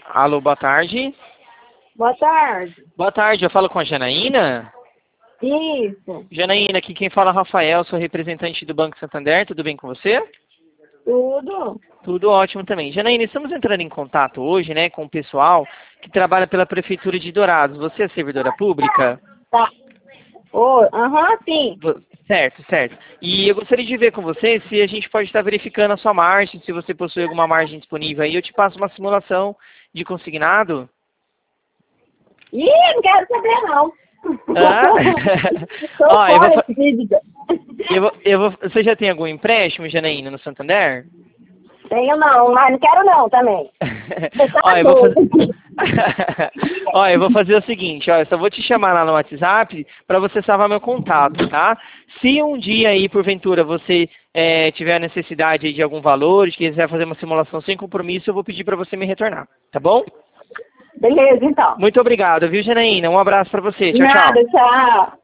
Alô, boa tarde. Boa tarde. Boa tarde, eu falo com a Janaína. Isso. Janaína, aqui quem fala é Rafael, sou representante do Banco Santander, tudo bem com você? Tudo? Tudo ótimo também. Janaína, estamos entrando em contato hoje, né, com o pessoal que trabalha pela Prefeitura de Dourados. Você é servidora pública? Tá. Sim. Certo, certo. E eu gostaria de ver com você se a gente pode estar verificando a sua margem, se você possui alguma margem disponível aí. Eu te passo uma simulação de consignado. Ih, não quero saber não. Ah? Tô Ó, fora de dívida. você já tem algum empréstimo, Janaína, no Santander? Tenho não, mas não quero não também. Você tá Ó, doido. Ó, eu vou fazer o seguinte, ó, eu só vou te chamar lá no WhatsApp para você salvar meu contato, tá? Se um dia aí, porventura, você tiver a necessidade aí de algum valor, de quiser fazer uma simulação sem compromisso, eu vou pedir para você me retornar, tá bom? Beleza, então. Muito obrigado, viu, Janaína? Um abraço para você. Tchau, tchau. Nada, tchau.